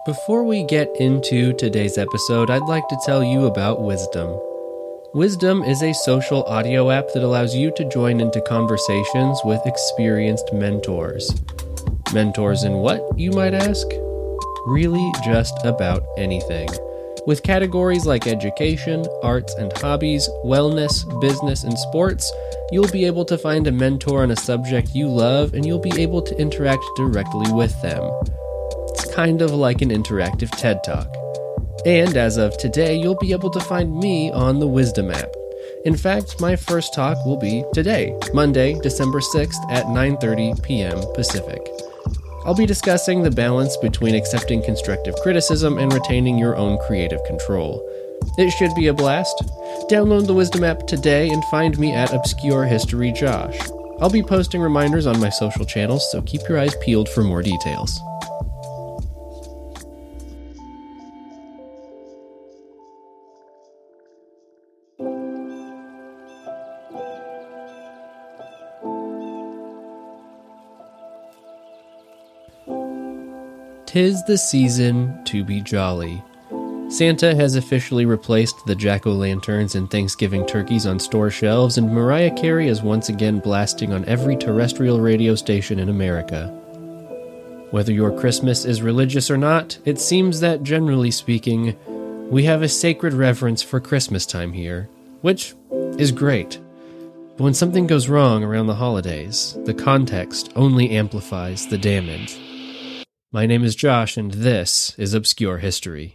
Before we get into today's episode, I'd like to tell you about Wisdom. Wisdom is a social audio app that allows you to join into conversations with experienced mentors. Mentors in what, you might ask? Really just about anything. With categories like education, arts and hobbies, wellness, business, and sports, you'll be able to find a mentor on a subject you love, and you'll be able to interact directly with them. It's kind of like an interactive TED Talk. And as of today, you'll be able to find me on the Wisdom app. In fact, my first talk will be today, Monday, December 6th at 9:30 p.m. Pacific. I'll be discussing the balance between accepting constructive criticism and retaining your own creative control. It should be a blast. Download the Wisdom app today and find me at Obscure History Josh. I'll be posting reminders on my social channels, so keep your eyes peeled for more details. "'Tis the season to be jolly." Santa has officially replaced the jack-o'-lanterns and Thanksgiving turkeys on store shelves, and Mariah Carey is once again blasting on every terrestrial radio station in America. Whether your Christmas is religious or not, it seems that, generally speaking, we have a sacred reverence for Christmas time here, which is great. But when something goes wrong around the holidays, the context only amplifies the damage. My name is Josh, and this is Obscure History.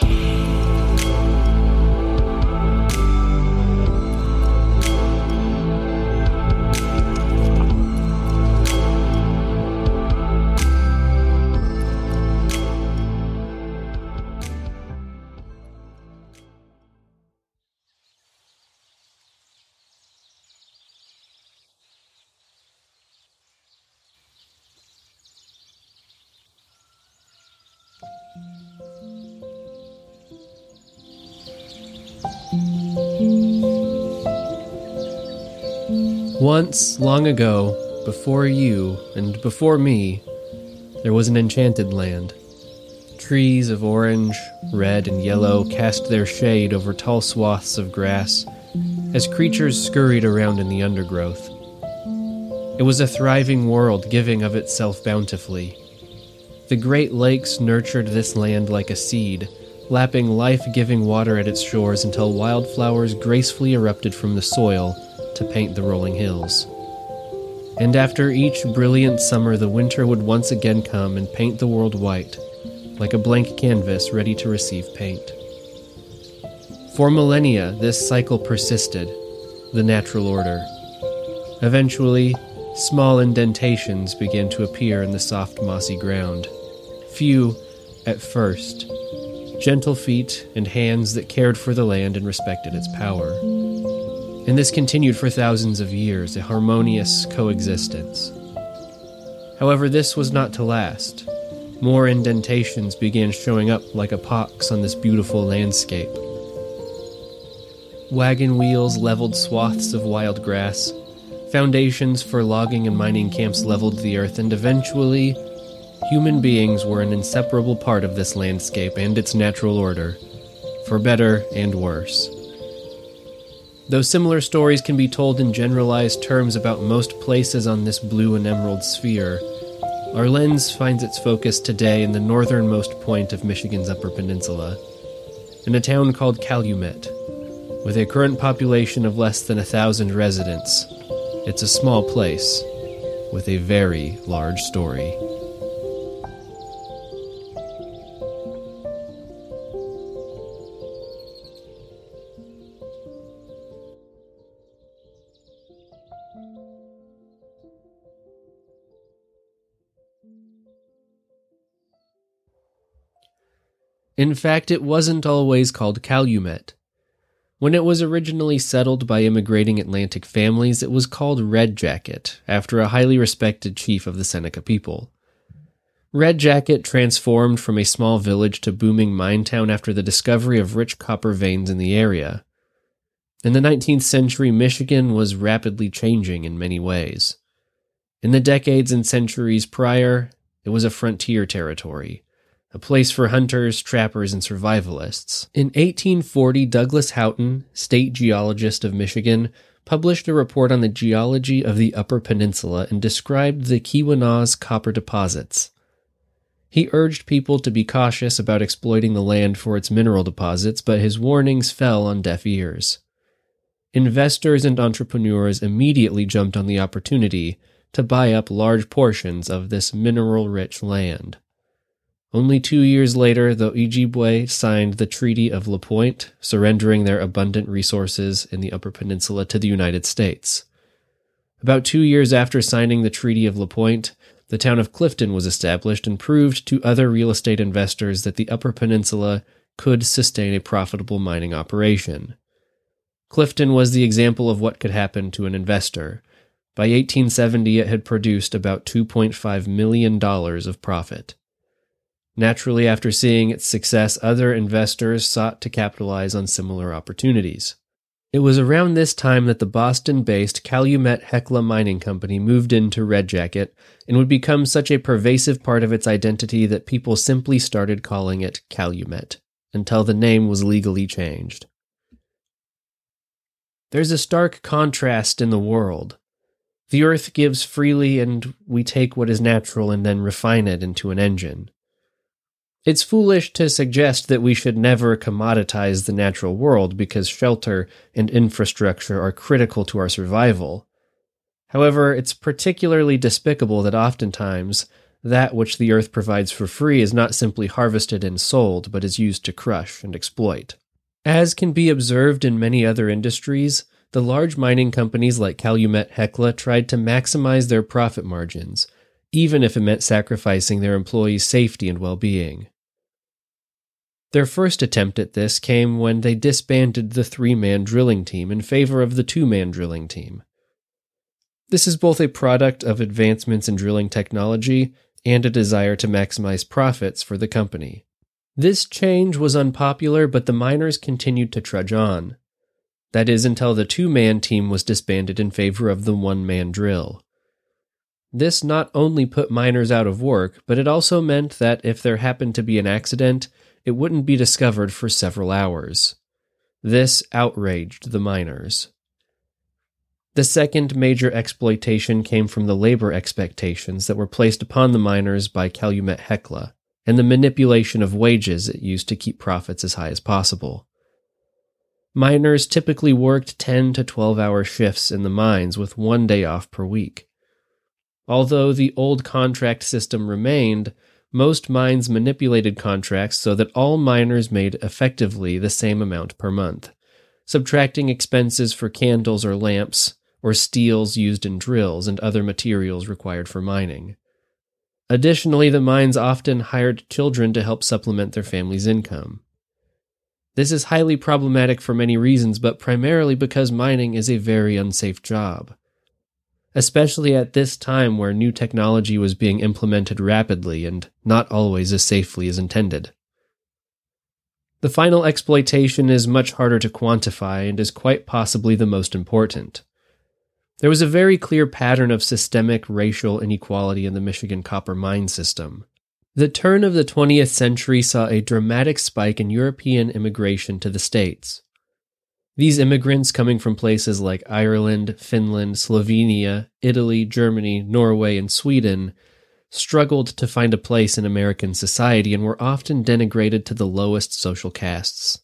Once, long ago, before you and before me, there was an enchanted land. Trees of orange, red, and yellow cast their shade over tall swaths of grass as creatures scurried around in the undergrowth. It was a thriving world, giving of itself bountifully. The Great Lakes nurtured this land like a seed, lapping life-giving water at its shores until wildflowers gracefully erupted from the soil to paint the rolling hills. And after each brilliant summer, the winter would once again come and paint the world white, like a blank canvas ready to receive paint. For millennia, this cycle persisted, the natural order. Eventually, small indentations began to appear in the soft, mossy ground. Few at first, gentle feet and hands that cared for the land and respected its power. And this continued for thousands of years, a harmonious coexistence. However, this was not to last. More indentations began showing up like a pox on this beautiful landscape. Wagon wheels leveled swaths of wild grass, foundations for logging and mining camps leveled the earth, and eventually, human beings were an inseparable part of this landscape and its natural order, for better and worse. Though similar stories can be told in generalized terms about most places on this blue and emerald sphere, our lens finds its focus today in the northernmost point of Michigan's Upper Peninsula, in a town called Calumet. With a current population of less than 1,000 residents, it's a small place with a very large story. In fact, it wasn't always called Calumet. When it was originally settled by immigrating Atlantic families, it was called Red Jacket, after a highly respected chief of the Seneca people. Red Jacket transformed from a small village to booming mine town after the discovery of rich copper veins in the area. In the 19th century, Michigan was rapidly changing in many ways. In the decades and centuries prior, it was a frontier territory, a place for hunters, trappers, and survivalists. In 1840, Douglas Houghton, state geologist of Michigan, published a report on the geology of the Upper Peninsula and described the Keweenaw's copper deposits. He urged people to be cautious about exploiting the land for its mineral deposits, but his warnings fell on deaf ears. Investors and entrepreneurs immediately jumped on the opportunity to buy up large portions of this mineral-rich land. Only 2 years later, the Ojibwe signed the Treaty of La Pointe, surrendering their abundant resources in the Upper Peninsula to the United States. About 2 years after signing the Treaty of La Pointe, the town of Clifton was established and proved to other real estate investors that the Upper Peninsula could sustain a profitable mining operation. Clifton was the example of what could happen to an investor. By 1870, it had produced about $2.5 million of profit. Naturally, after seeing its success, other investors sought to capitalize on similar opportunities. It was around this time that the Boston-based Calumet Hecla Mining Company moved into Red Jacket and would become such a pervasive part of its identity that people simply started calling it Calumet, until the name was legally changed. There's a stark contrast in the world. The earth gives freely, and we take what is natural and then refine it into an engine. It's foolish to suggest that we should never commoditize the natural world because shelter and infrastructure are critical to our survival. However, it's particularly despicable that oftentimes that which the earth provides for free is not simply harvested and sold, but is used to crush and exploit. As can be observed in many other industries, the large mining companies like Calumet Hecla tried to maximize their profit margins, even if it meant sacrificing their employees' safety and well-being. Their first attempt at this came when they disbanded the 3-man drilling team in favor of the 2-man drilling team. This is both a product of advancements in drilling technology and a desire to maximize profits for the company. This change was unpopular, but the miners continued to trudge on. That is, until the 2-man team was disbanded in favor of the 1-man drill. This not only put miners out of work, but it also meant that if there happened to be an accident, it wouldn't be discovered for several hours. This outraged the miners. The second major exploitation came from the labor expectations that were placed upon the miners by Calumet Hecla, and the manipulation of wages it used to keep profits as high as possible. Miners typically worked 10 to 12-hour shifts in the mines with 1 day off per week. Although the old contract system remained, most mines manipulated contracts so that all miners made effectively the same amount per month, subtracting expenses for candles or lamps, or steels used in drills and other materials required for mining. Additionally, the mines often hired children to help supplement their family's income. This is highly problematic for many reasons, but primarily because mining is a very unsafe job, especially at this time where new technology was being implemented rapidly and not always as safely as intended. The final exploitation is much harder to quantify and is quite possibly the most important. There was a very clear pattern of systemic racial inequality in the Michigan copper mine system. The turn of the 20th century saw a dramatic spike in European immigration to the States. These immigrants, coming from places like Ireland, Finland, Slovenia, Italy, Germany, Norway, and Sweden, struggled to find a place in American society and were often denigrated to the lowest social castes.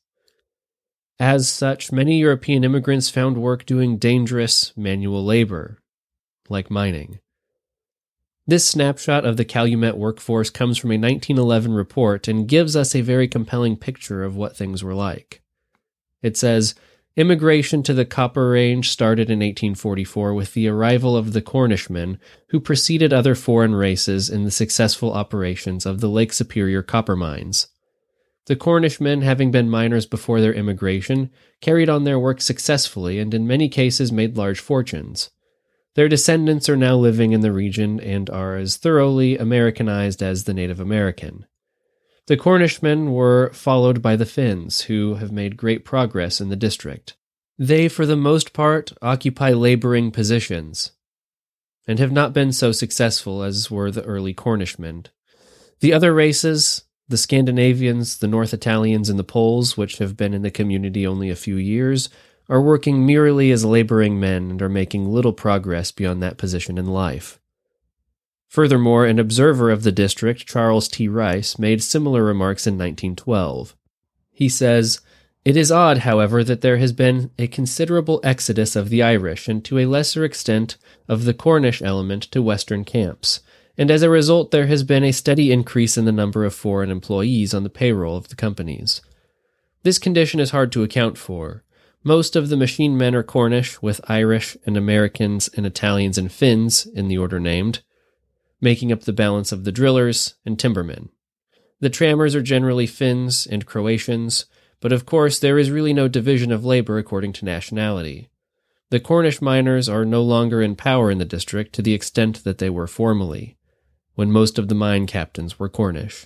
As such, many European immigrants found work doing dangerous manual labor, like mining. This snapshot of the Calumet workforce comes from a 1911 report and gives us a very compelling picture of what things were like. It says, immigration to the Copper Range started in 1844 with the arrival of the Cornishmen, who preceded other foreign races in the successful operations of the Lake Superior copper mines. The Cornishmen, having been miners before their immigration, carried on their work successfully and in many cases made large fortunes. Their descendants are now living in the region and are as thoroughly Americanized as the Native American. The Cornishmen were followed by the Finns, who have made great progress in the district. They, for the most part, occupy laboring positions, and have not been so successful as were the early Cornishmen. The other races, The Scandinavians, the North Italians, and the Poles, which have been in the community only a few years, are working merely as laboring men and are making little progress beyond that position in life. Furthermore, an observer of the district, Charles T. Rice, made similar remarks in 1912. He says, "It is odd, however, that there has been a considerable exodus of the Irish, and to a lesser extent of the Cornish element to Western camps, and as a result there has been a steady increase in the number of foreign employees on the payroll of the companies. This condition is hard to account for. Most of the machine men are Cornish, with Irish and Americans and Italians and Finns, in the order named, making up the balance of the drillers and timbermen. The trammers are generally Finns and Croatians, but of course there is really no division of labor according to nationality. The Cornish miners are no longer in power in the district to the extent that they were formerly, when most of the mine captains were Cornish."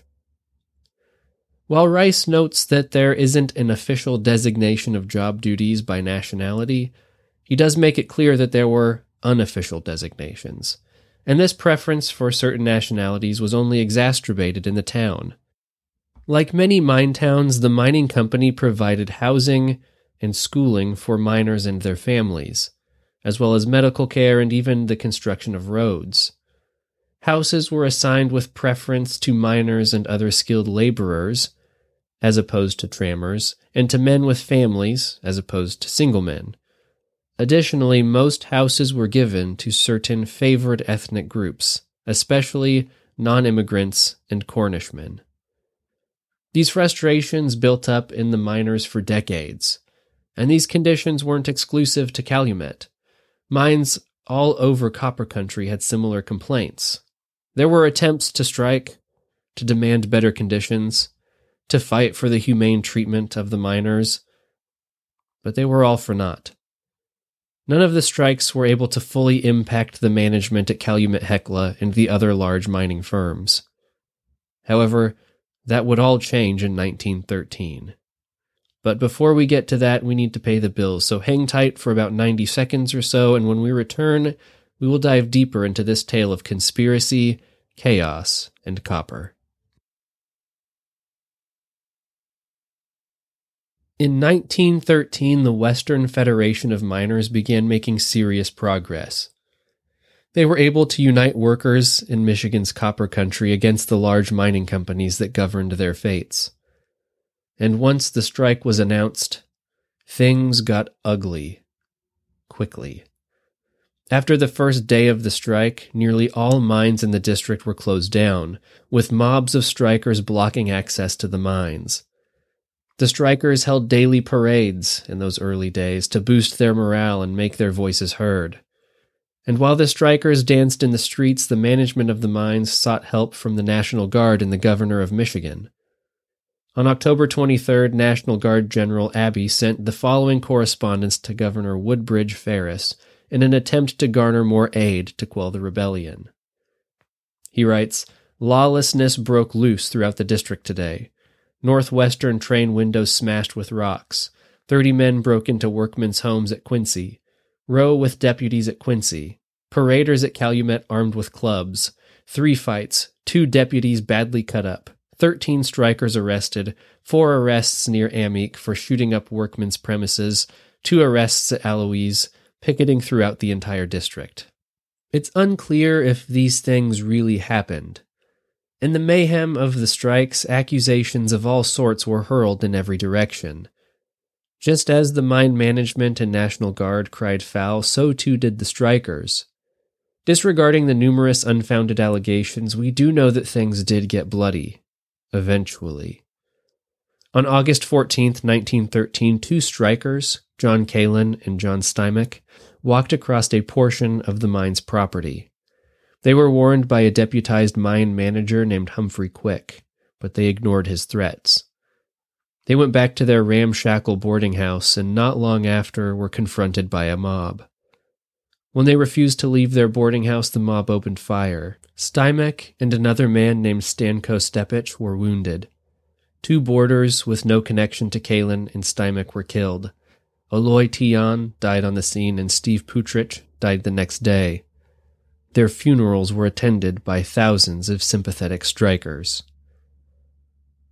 While Rice notes that there isn't an official designation of job duties by nationality, he does make it clear that there were unofficial designations, and this preference for certain nationalities was only exacerbated in the town. Like many mine towns, the mining company provided housing and schooling for miners and their families, as well as medical care and even the construction of roads. Houses were assigned with preference to miners and other skilled laborers, as opposed to trammers, and to men with families, as opposed to single men. Additionally, most houses were given to certain favored ethnic groups, especially non-immigrants and Cornishmen. These frustrations built up in the miners for decades, and these conditions weren't exclusive to Calumet. Mines all over Copper Country had similar complaints. There were attempts to strike, to demand better conditions, to fight for the humane treatment of the miners, but they were all for naught. None of the strikes were able to fully impact the management at Calumet Hecla and the other large mining firms. However, that would all change in 1913. But before we get to that, we need to pay the bills, so hang tight for about 90 seconds or so, and when we return, we will dive deeper into this tale of conspiracy, chaos, and copper. In 1913, the Western Federation of Miners began making serious progress. They were able to unite workers in Michigan's copper country against the large mining companies that governed their fates. And once the strike was announced, things got ugly quickly. After the first day of the strike, nearly all mines in the district were closed down, with mobs of strikers blocking access to the mines. The strikers held daily parades in those early days to boost their morale and make their voices heard. And while the strikers danced in the streets, the management of the mines sought help from the National Guard and the governor of Michigan. On October 23rd, National Guard General Abbey sent the following correspondence to Governor Woodbridge Ferris in an attempt to garner more aid to quell the rebellion. He writes, "Lawlessness broke loose throughout the district today. Northwestern train windows smashed with rocks. 30 men broke into workmen's homes at Quincy. Row with deputies at Quincy. Paraders at Calumet armed with clubs. 3 fights. 2 deputies badly cut up. 13 strikers arrested. 4 arrests near Amique for shooting up workmen's premises. 2 arrests at Aloise. Picketing throughout the entire district." It's unclear if these things really happened. In the mayhem of the strikes, accusations of all sorts were hurled in every direction. Just as the mine management and National Guard cried foul, so too did the strikers. Disregarding the numerous unfounded allegations, we do know that things did get bloody, eventually. On August 14th, 1913, 2 strikers, John Kalin and John Stymick, walked across a portion of the mine's property. They were warned by a deputized mine manager named Humphrey Quick, but they ignored his threats. They went back to their ramshackle boarding house and not long after were confronted by a mob. When they refused to leave their boarding house, the mob opened fire. Stymick and another man named Stanko Stepich were wounded. 2 boarders with no connection to Kalin and Stymick were killed. Aloy Tion died on the scene and Steve Putrich died the next day. Their funerals were attended by thousands of sympathetic strikers.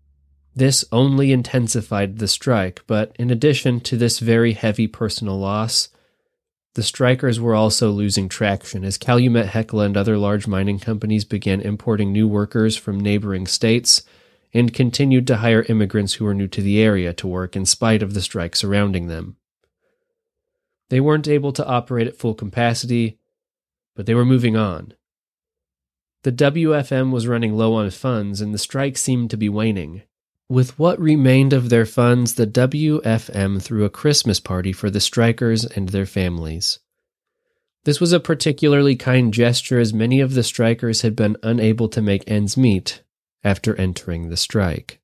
This only intensified the strike, but in addition to this very heavy personal loss, the strikers were also losing traction as Calumet, Hecla, and other large mining companies began importing new workers from neighboring states and continued to hire immigrants who were new to the area to work in spite of the strike surrounding them. They weren't able to operate at full capacity, but they were moving on. The WFM was running low on funds, and the strike seemed to be waning. With what remained of their funds, the WFM threw a Christmas party for the strikers and their families. This was a particularly kind gesture as many of the strikers had been unable to make ends meet after entering the strike.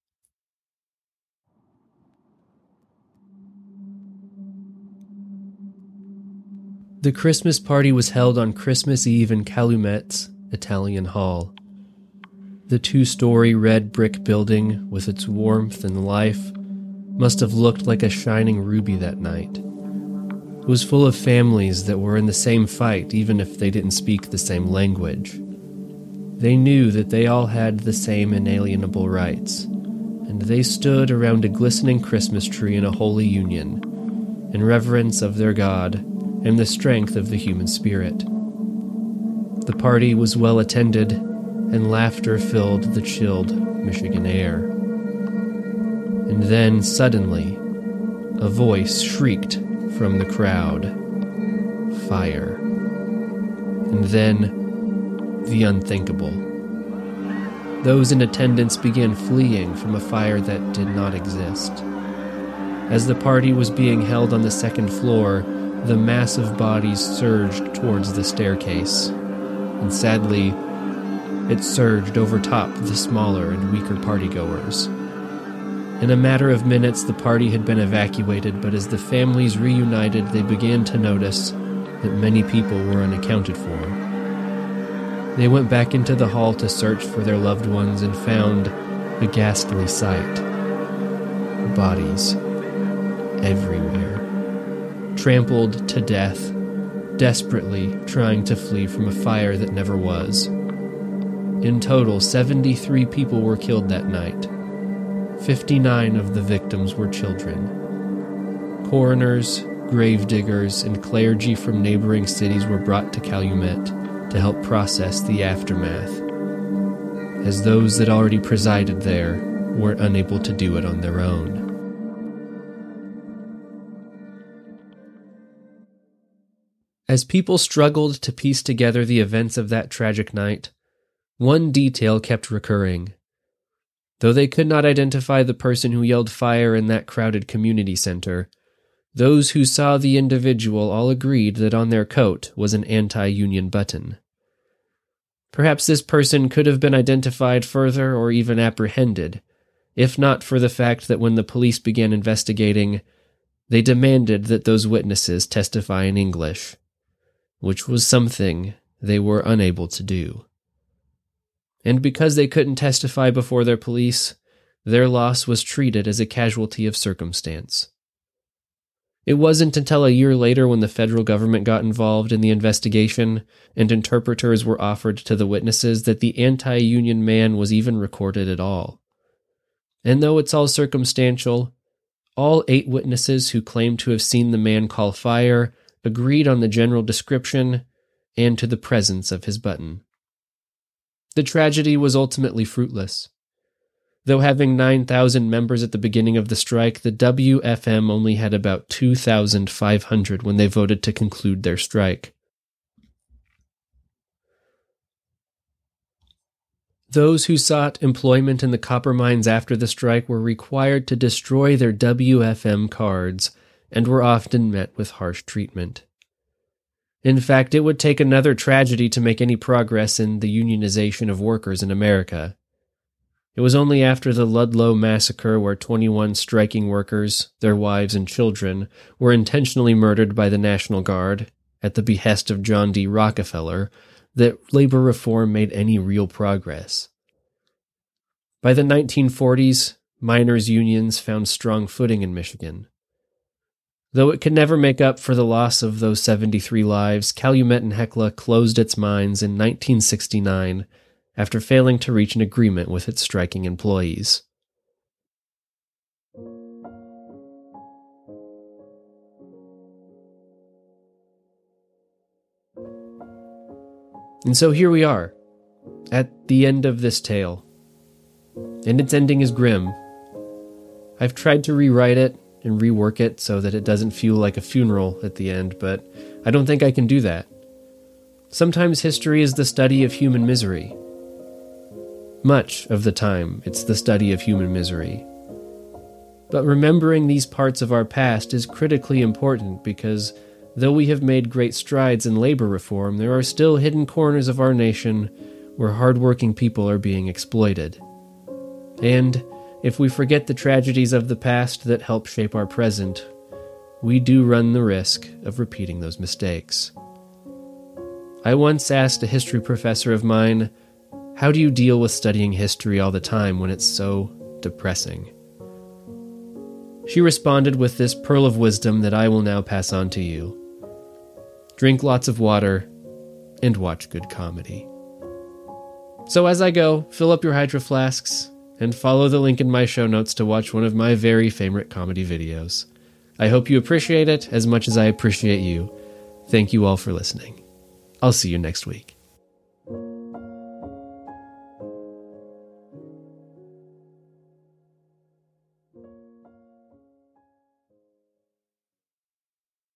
The Christmas party was held on Christmas Eve in Calumet's Italian Hall. The two-story red brick building, with its warmth and life, must have looked like a shining ruby that night. It was full of families that were in the same fight, even if they didn't speak the same language. They knew that they all had the same inalienable rights, and they stood around a glistening Christmas tree in a holy union, in reverence of their God and the strength of the human spirit. The party was well attended, and laughter filled the chilled Michigan air. And then, suddenly, a voice shrieked from the crowd, "Fire." And then, the unthinkable. Those in attendance began fleeing from a fire that did not exist. As the party was being held on the second floor, the massive bodies surged towards the staircase, and sadly, it surged over top the smaller and weaker partygoers. In a matter of minutes, the party had been evacuated, but as the families reunited, they began to notice that many people were unaccounted for. They went back into the hall to search for their loved ones and found a ghastly sight. Bodies everywhere, trampled to death, desperately trying to flee from a fire that never was. In total, 73 people were killed that night. 59 of the victims were children. Coroners, gravediggers, and clergy from neighboring cities were brought to Calumet to help process the aftermath, as those that already presided there were unable to do it on their own. As people struggled to piece together the events of that tragic night, one detail kept recurring. Though they could not identify the person who yelled fire in that crowded community center, those who saw the individual all agreed that on their coat was an anti-union button. Perhaps this person could have been identified further or even apprehended, if not for the fact that when the police began investigating, they demanded that those witnesses testify in English, which was something they were unable to do. And because they couldn't testify before their police, their loss was treated as a casualty of circumstance. It wasn't until a year later when the federal government got involved in the investigation and interpreters were offered to the witnesses that the anti-union man was even recorded at all. And though it's all circumstantial, all 8 witnesses who claimed to have seen the man call fire agreed on the general description and to the presence of his button. The tragedy was ultimately fruitless. Though having 9,000 members at the beginning of the strike, the WFM only had about 2,500 when they voted to conclude their strike. Those who sought employment in the copper mines after the strike were required to destroy their WFM cards and were often met with harsh treatment. In fact, it would take another tragedy to make any progress in the unionization of workers in America. It was only after the Ludlow massacre, where 21 striking workers, their wives and children, were intentionally murdered by the National Guard at the behest of John D. Rockefeller, that labor reform made any real progress. By the 1940s, miners' unions found strong footing in Michigan. Though it could never make up for the loss of those 73 lives, Calumet and Hecla closed its mines in 1969 after failing to reach an agreement with its striking employees. And so here we are, at the end of this tale. And its ending is grim. I've tried to rewrite it and rework it so that it doesn't feel like a funeral at the end, but I don't think I can do that. Sometimes history is the study of human misery. Much of the time, it's the study of human misery. But remembering these parts of our past is critically important because though we have made great strides in labor reform, there are still hidden corners of our nation where hardworking people are being exploited. And if we forget the tragedies of the past that help shape our present, we do run the risk of repeating those mistakes. I once asked a history professor of mine, "How do you deal with studying history all the time when it's so depressing?" She responded with this pearl of wisdom that I will now pass on to you. Drink lots of water and watch good comedy. So as I go, fill up your hydro flasks and follow the link in my show notes to watch one of my very favorite comedy videos. I hope you appreciate it as much as I appreciate you. Thank you all for listening. I'll see you next week.